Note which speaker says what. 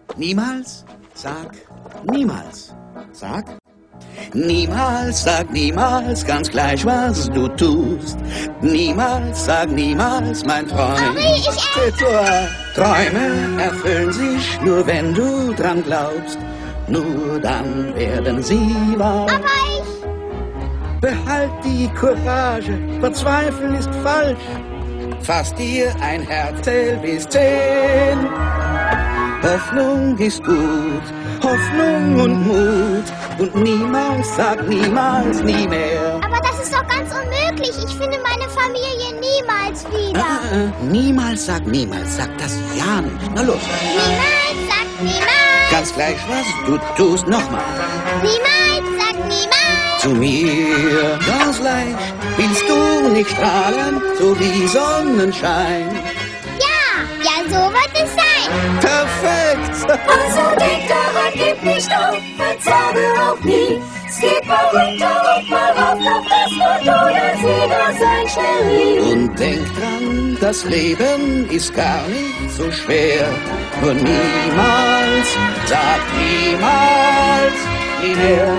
Speaker 1: Niemals, sag niemals. Sag niemals, sag niemals, ganz gleich, was du tust. Niemals, sag niemals, mein Freund. Träume erfüllen sich nur, wenn du dran glaubst. Nur dann werden sie wahr.
Speaker 2: Aber
Speaker 1: Behalt die Courage, verzweifeln ist falsch. Fass dir ein Herz, zähl bis 10. Hoffnung ist gut, Hoffnung und Mut. Und niemals, sag niemals, nie mehr.
Speaker 2: Aber das ist doch ganz unmöglich. Ich finde meine Familie niemals wieder.
Speaker 1: Niemals, sag das ja nicht. Na los.
Speaker 2: Niemals, sag niemals.
Speaker 1: Ganz gleich, was du tust, nochmal.
Speaker 2: Niemals, sag niemals.
Speaker 1: Zu mir, ganz leicht, willst du nicht strahlen, so wie Sonnenschein.
Speaker 2: Ja, so wird es sein.
Speaker 1: Perfekt!
Speaker 3: Also denk daran, gib nicht auf, verzage auch nie. Es geht mal runter und mal rauf, doch das wird oder Sieger sein schnell.
Speaker 1: Und denk dran, das Leben ist gar nicht so schwer. Nur niemals, sag niemals, nie mehr.